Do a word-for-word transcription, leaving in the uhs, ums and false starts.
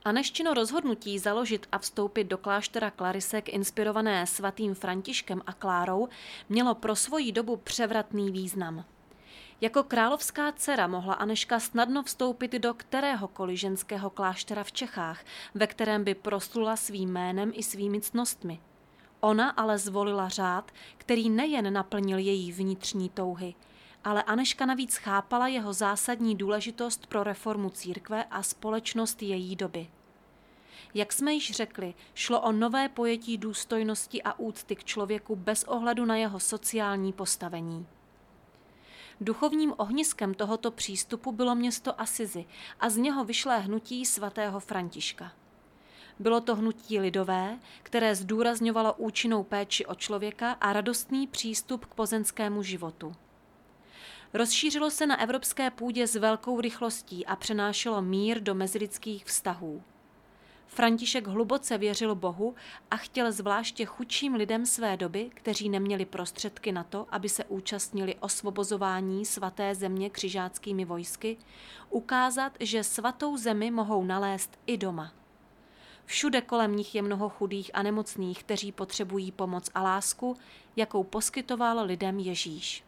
Anežčino rozhodnutí založit a vstoupit do kláštera Klarisek inspirované svatým Františkem a Klárou mělo pro svoji dobu převratný význam. Jako královská dcera mohla Anežka snadno vstoupit do kteréhokoliv ženského kláštera v Čechách, ve kterém by proslula svým jménem i svými ctnostmi. Ona ale zvolila řád, který nejen naplnil její vnitřní touhy, ale Anežka navíc chápala jeho zásadní důležitost pro reformu církve a společnost její doby. Jak jsme již řekli, šlo o nové pojetí důstojnosti a úcty k člověku bez ohledu na jeho sociální postavení. Duchovním ohniskem tohoto přístupu bylo město Assisi a z něho vyšlé hnutí svatého Františka. Bylo to hnutí lidové, které zdůrazňovalo účinnou péči o člověka a radostný přístup k pozemskému životu. Rozšířilo se na evropské půdě s velkou rychlostí a přenášelo mír do mezilidských vztahů. František hluboce věřil Bohu a chtěl zvláště chudším lidem své doby, kteří neměli prostředky na to, aby se účastnili osvobozování svaté země křižáckými vojsky, ukázat, že svatou zemi mohou nalézt i doma. Všude kolem nich je mnoho chudých a nemocných, kteří potřebují pomoc a lásku, jakou poskytoval lidem Ježíš.